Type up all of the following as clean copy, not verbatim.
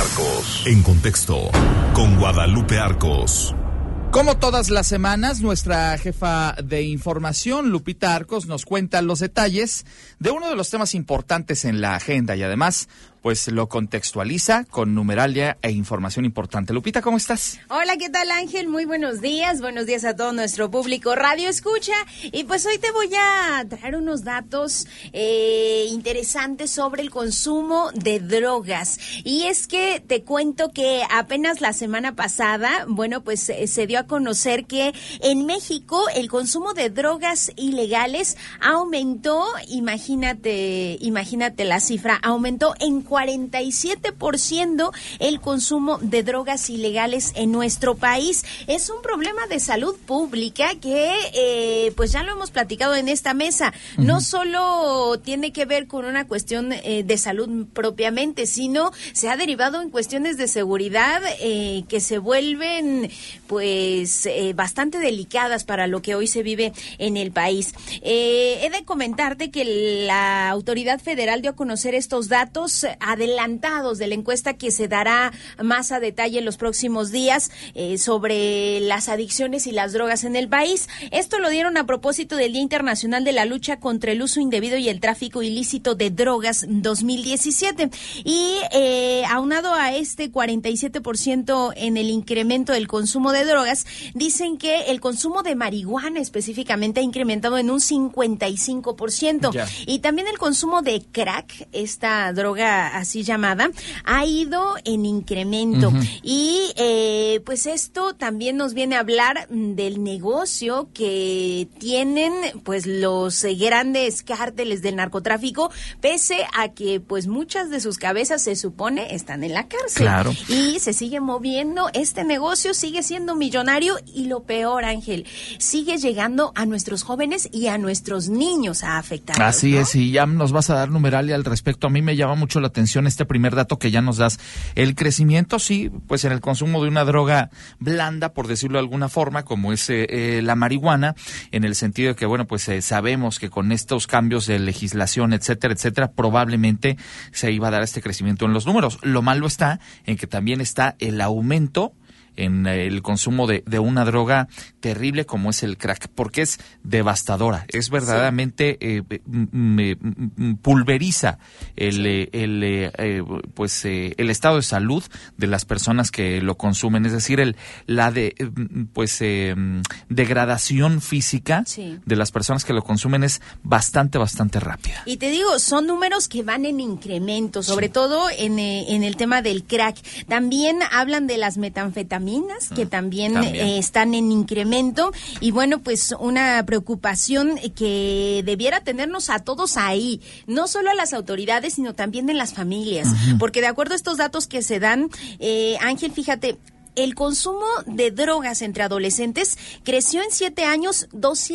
Arcos. En contexto, con Guadalupe Arcos. Como todas las semanas, nuestra jefa de información, Lupita Arcos, nos cuenta los detalles de uno de los temas importantes en la agenda y además, pues lo contextualiza con numeralia e información importante. Lupita, ¿cómo estás? Hola, ¿qué tal, Ángel? Muy buenos días a todo nuestro público Radio Escucha. Y pues hoy te voy a traer unos datos interesantes sobre el consumo de drogas. Y es que te cuento que apenas la semana pasada, bueno, pues se dio a conocer que en México el consumo de drogas ilegales aumentó, imagínate la cifra, aumentó en 47% el consumo de drogas ilegales en nuestro país. Es un problema de salud pública que pues ya lo hemos platicado en esta mesa. Uh-huh. No solo tiene que ver con una cuestión de salud propiamente, sino se ha derivado en cuestiones de seguridad que se vuelven pues bastante delicadas para lo que hoy se vive en el país. He de comentarte que la autoridad federal dio a conocer estos datos adelantados de la encuesta que se dará más a detalle en los próximos días sobre las adicciones y las drogas en el país. Esto lo dieron a propósito del Día Internacional de la Lucha contra el Uso Indebido y el Tráfico Ilícito de Drogas 2017. Y aunado a este 47% en el incremento del consumo de drogas, dicen que el consumo de marihuana específicamente ha incrementado en un 55%. Yeah. Y también el consumo de crack, esta droga así llamada, ha ido en incremento. Uh-huh. Y pues esto también nos viene a hablar del negocio que tienen pues los grandes cárteles del narcotráfico, pese a que pues muchas de sus cabezas se supone están en la cárcel. Claro. Y se sigue moviendo, este negocio sigue siendo millonario y lo peor, Ángel, sigue llegando a nuestros jóvenes y a nuestros niños a afectar. Así, ¿no? Es, y ya nos vas a dar numeralia al respecto. A mí me llama mucho la atención este primer dato que ya nos das. El crecimiento, sí, pues en el consumo de una droga blanda, por decirlo de alguna forma, como es la marihuana, en el sentido de que, bueno, pues sabemos que con estos cambios de legislación, etcétera, probablemente se iba a dar este crecimiento en los números. Lo malo está en que también está el aumento en el consumo de una droga terrible como es el crack, porque es devastadora, es verdaderamente pulveriza el estado de salud de las personas que lo consumen, es decir, la degradación física de las personas que lo consumen es bastante rápida. Y te digo, son números que van en incremento, sobre todo en el tema del crack. También hablan de las metanfetaminas, que también están en incremento, y bueno, pues una preocupación que debiera tenernos a todos ahí, no solo a las autoridades, sino también en las familias, uh-huh. Porque de acuerdo a estos datos que se dan, Ángel, fíjate, el consumo de drogas entre adolescentes creció en 7 años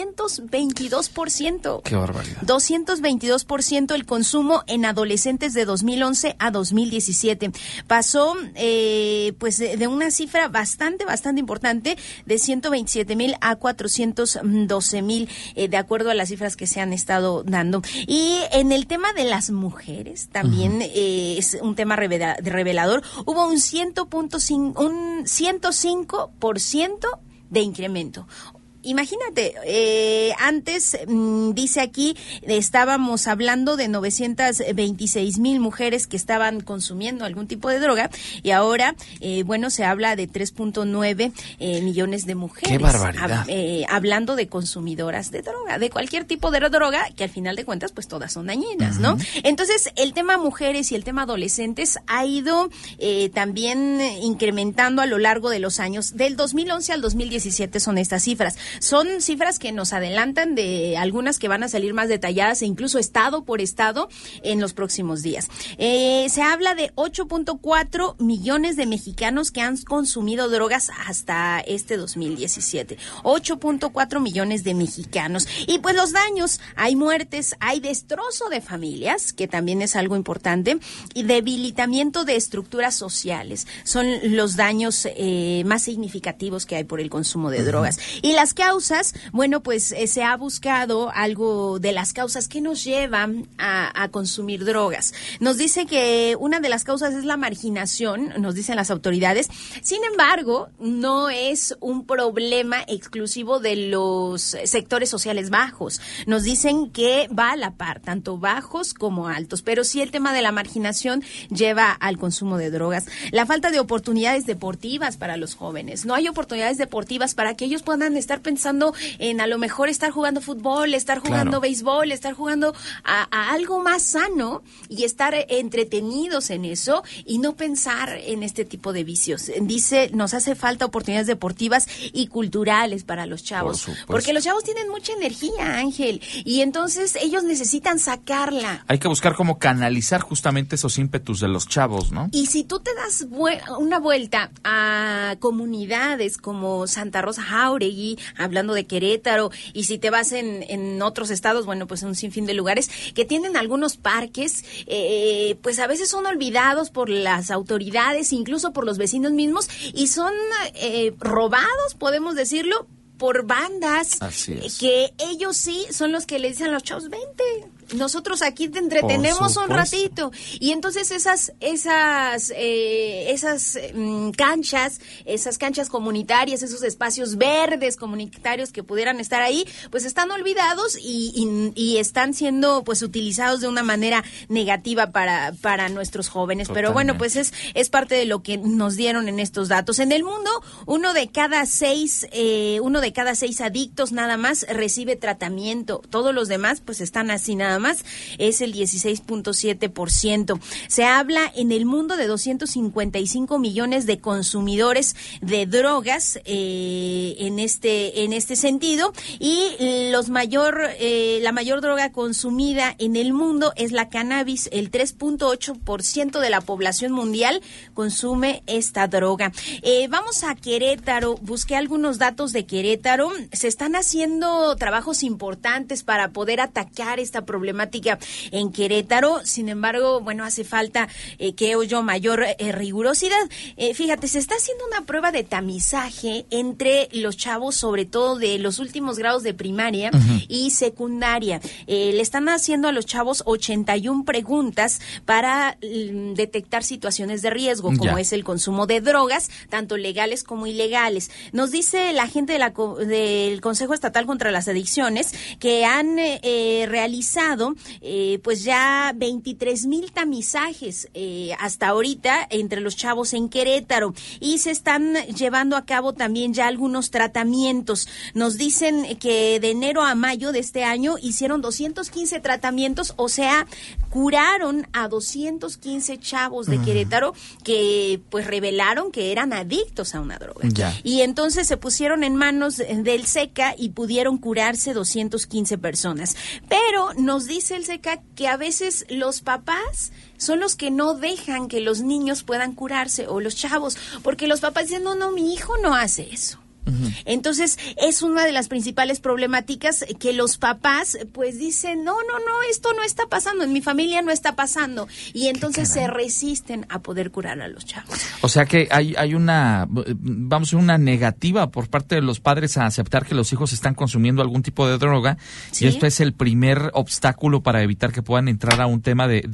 222%. ¡Qué barbaridad! 222% el consumo en adolescentes de 2011 a 2017. Pasó pues de una cifra bastante importante de 127,000 a 412,000, de acuerdo a las cifras que se han estado dando. Y en el tema de las mujeres también uh-huh. Es un tema revelador. Hubo un 105% de incremento. Imagínate, antes, dice aquí, estábamos hablando de 926,000 mujeres que estaban consumiendo algún tipo de droga, y ahora, bueno, se habla de 3.9 millones de mujeres. ¡Qué barbaridad! Hablando de consumidoras de droga, de cualquier tipo de droga, que al final de cuentas, pues todas son dañinas, uh-huh. ¿no? Entonces, el tema mujeres y el tema adolescentes ha ido también incrementando a lo largo de los años. Del 2011 al 2017 son estas cifras. Son cifras que nos adelantan de algunas que van a salir más detalladas e incluso estado por estado en los próximos días. Se habla de 8.4 millones de mexicanos que han consumido drogas hasta este 2017. 8.4 millones de mexicanos. Y pues los daños, hay muertes, hay destrozo de familias, que también es algo importante, y debilitamiento de estructuras sociales. Son los daños más significativos que hay por el consumo de drogas. Y las que causas, bueno, pues se ha buscado algo de las causas que nos llevan a consumir drogas. Nos dice que una de las causas es la marginación, nos dicen las autoridades. Sin embargo, no es un problema exclusivo de los sectores sociales bajos. Nos dicen que va a la par, tanto bajos como altos, pero sí el tema de la marginación lleva al consumo de drogas. La falta de oportunidades deportivas para los jóvenes. No hay oportunidades deportivas para que ellos puedan estar pensando en a lo mejor estar jugando fútbol, estar jugando béisbol, estar jugando a algo más sano y estar entretenidos en eso y no pensar en este tipo de vicios. Dice, nos hace falta oportunidades deportivas y culturales para los chavos. Porque los chavos tienen mucha energía, Ángel, y entonces ellos necesitan sacarla. Hay que buscar cómo canalizar justamente esos ímpetus de los chavos, ¿no? Y si tú te das una vuelta a comunidades como Santa Rosa Jáuregui, hablando de Querétaro, y si te vas en otros estados, bueno, pues un sinfín de lugares que tienen algunos parques, pues a veces son olvidados por las autoridades, incluso por los vecinos mismos, y son robados, podemos decirlo, por bandas. Así es. Que ellos sí son los que le dicen a los chavos, vente, nosotros aquí te entretenemos un ratito. Y entonces esas canchas comunitarias, esos espacios verdes comunitarios que pudieran estar ahí, pues están olvidados y están siendo pues utilizados de una manera negativa para nuestros jóvenes. Totalmente. Pero bueno, pues es parte de lo que nos dieron en estos datos. En el mundo, uno de cada seis adictos nada más recibe tratamiento. Todos los demás pues están así nada más, es el 16.7%. Se habla en el mundo de 255 millones de consumidores de drogas en este sentido, y la mayor droga consumida en el mundo es la cannabis. El 3.8% de la población mundial consume esta droga. Vamos a Querétaro, busqué algunos datos de Querétaro. Se están haciendo trabajos importantes para poder atacar esta problemática en Querétaro. Sin embargo, bueno, hace falta mayor rigurosidad. Fíjate, se está haciendo una prueba de tamizaje entre los chavos, sobre todo de los últimos grados de primaria y secundaria. Le están haciendo a los chavos 81 preguntas para detectar situaciones de riesgo, como es el consumo de drogas, tanto legales como ilegales. Nos dice la gente del Consejo Estatal contra las Adicciones que han realizado pues ya 23,000 tamizajes hasta ahorita entre los chavos en Querétaro, y se están llevando a cabo también ya algunos tratamientos. Nos dicen que de enero a mayo de este año hicieron 215 tratamientos, o sea, curaron a 215 chavos de Querétaro que pues revelaron que eran adictos a una droga. Y entonces se pusieron en manos del SECA y pudieron curarse 215 personas. Pero nos dice el SECA que a veces los papás son los que no dejan que los niños puedan curarse, o los chavos, porque los papás dicen, no, mi hijo no hace eso. Entonces, es una de las principales problemáticas que los papás, pues, dicen, no, esto no está pasando, en mi familia no está pasando, y entonces se resisten a poder curar a los chavos. O sea que hay una negativa por parte de los padres a aceptar que los hijos están consumiendo algún tipo de droga, ¿sí? Y esto es el primer obstáculo para evitar que puedan entrar a un tema de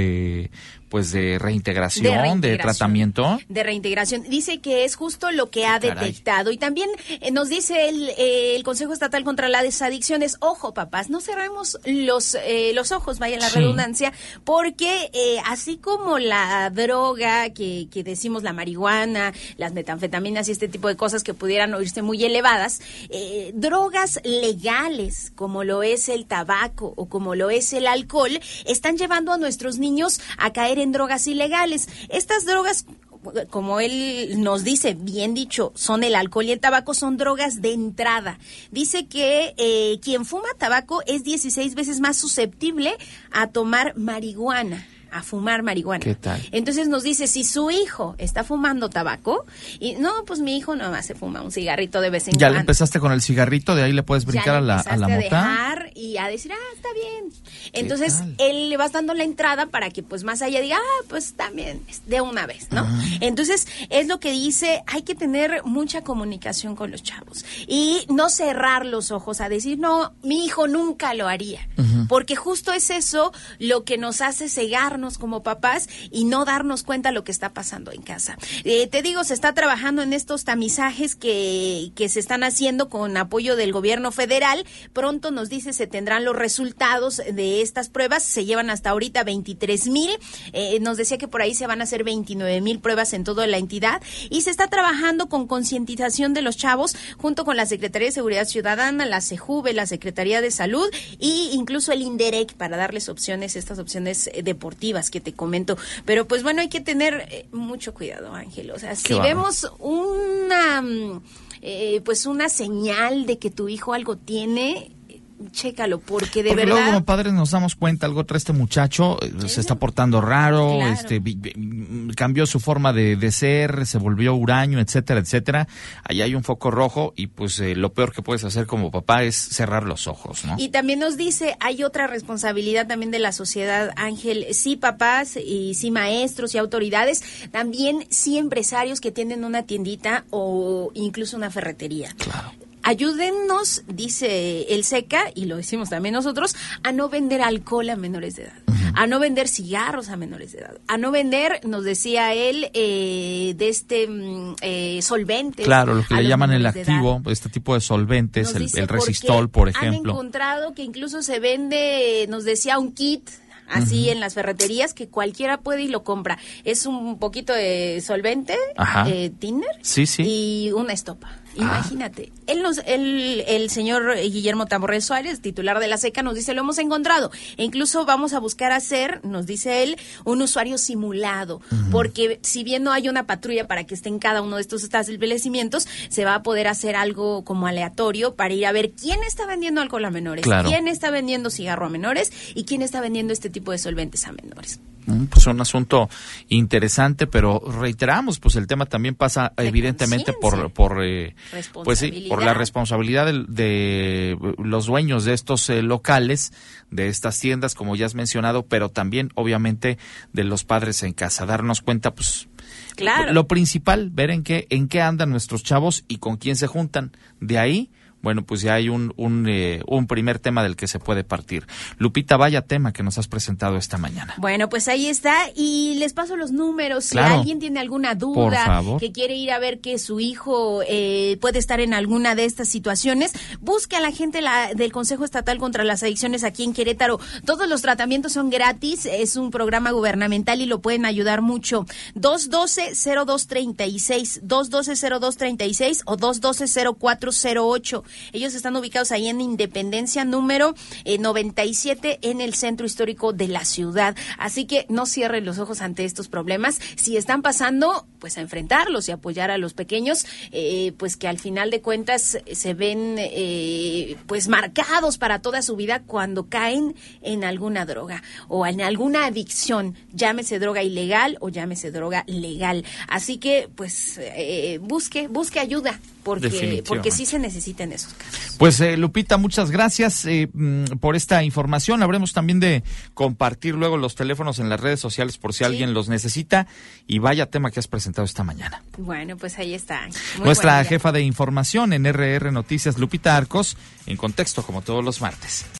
reintegración, de tratamiento. De reintegración. Dice que es justo lo que ha detectado. Y también nos dice el Consejo Estatal contra las Adicciones, ojo, papás, no cerremos los ojos, vaya la redundancia, porque así como la droga que decimos, la marihuana, las metanfetaminas y este tipo de cosas que pudieran oírse muy elevadas, drogas legales, como lo es el tabaco o como lo es el alcohol, están llevando a nuestros niños a caer en drogas ilegales. Estas drogas, como él nos dice, bien dicho, son el alcohol y el tabaco, son drogas de entrada. Dice que quien fuma tabaco es 16 veces más susceptible a tomar marihuana. A fumar marihuana. ¿Qué tal? Entonces nos dice, si su hijo está fumando tabaco, y no, pues mi hijo nomás se fuma un cigarrito de vez en cuando. Ya le empezaste con el cigarrito, de ahí le puedes brincar a la mota. Dejar, y a decir, está bien. Entonces, él le vas dando la entrada para que pues más allá diga, pues también, de una vez, ¿no? Entonces, es lo que dice, hay que tener mucha comunicación con los chavos y no cerrar los ojos a decir, no, mi hijo nunca lo haría, porque justo es eso lo que nos hace cegarnos como papás y no darnos cuenta lo que está pasando en casa. Te digo, se está trabajando en estos tamizajes que se están haciendo con apoyo del gobierno federal. Pronto nos dice se tendrán los resultados de estas pruebas. Se llevan hasta ahorita 23,000. Nos decía que por ahí se van a hacer 29,000 pruebas en toda la entidad y se está trabajando con concientización de los chavos junto con la Secretaría de Seguridad Ciudadana, la CEJUVE, la Secretaría de Salud e incluso el INDEREC para darles opciones, estas opciones deportivas que te comento. Pero pues bueno, hay que tener mucho cuidado, Ángel. O sea, si vemos una señal de que tu hijo algo tiene, chécalo, porque de verdad... Luego como padres nos damos cuenta, algo trae este muchacho, se está portando raro, claro. Cambió su forma de ser, se volvió huraño, etcétera, etcétera. Ahí hay un foco rojo y pues lo peor que puedes hacer como papá es cerrar los ojos, ¿no? Y también nos dice, hay otra responsabilidad también de la sociedad, Ángel, sí papás y sí maestros y autoridades, también sí empresarios que tienen una tiendita o incluso una ferretería. Claro. Ayúdennos, dice el SECA, y lo decimos también nosotros, a no vender alcohol a menores de edad, a no vender cigarros a menores de edad, a no vender, nos decía él, solventes. Claro, lo que le llaman el activo, este tipo de solventes, el resistol, por ejemplo. Han encontrado que incluso se vende, nos decía, un kit así en las ferreterías que cualquiera puede y lo compra. Es un poquito de solvente, thinner, y una estopa. Imagínate. El señor Guillermo Tamborrell Suárez, titular de la SECA, nos dice, lo hemos encontrado. E incluso vamos a buscar hacer, nos dice él, un usuario simulado. Porque si bien no hay una patrulla para que esté en cada uno de estos establecimientos, se va a poder hacer algo como aleatorio para ir a ver quién está vendiendo alcohol a menores, quién está vendiendo cigarro a menores y quién está vendiendo este tipo de solventes a menores. Pues un asunto interesante, pero reiteramos, pues el tema también pasa evidentemente por la responsabilidad de los dueños de estos locales, de estas tiendas, como ya has mencionado, pero también obviamente de los padres en casa, darnos cuenta, pues lo principal, ver en qué andan nuestros chavos y con quién se juntan. De ahí, bueno, pues ya hay un primer tema del que se puede partir. Lupita, vaya tema que nos has presentado esta mañana. Bueno, pues ahí está, y les paso los números. Si alguien tiene alguna duda, que quiere ir a ver que su hijo puede estar en alguna de estas situaciones, busque a la gente del Consejo Estatal contra las Adicciones aquí en Querétaro. Todos los tratamientos son gratis, es un programa gubernamental y lo pueden ayudar mucho. 212-0236, 212-0236 o 212-0408. Ellos están ubicados ahí en Independencia número 97 en el centro histórico de la ciudad. Así que no cierren los ojos ante estos problemas. Si están pasando, pues a enfrentarlos y apoyar a los pequeños, pues que al final de cuentas se ven pues marcados para toda su vida cuando caen en alguna droga o en alguna adicción, llámese droga ilegal o llámese droga legal. Así que pues busque ayuda porque sí se necesita en esos casos. Pues Lupita, muchas gracias por esta información. Habremos también de compartir luego los teléfonos en las redes sociales por si alguien los necesita, y vaya tema que has presentado esta mañana. Bueno, pues ahí está. Nuestra jefa de información en RR Noticias, Lupita Arcos, en Contexto, como todos los martes.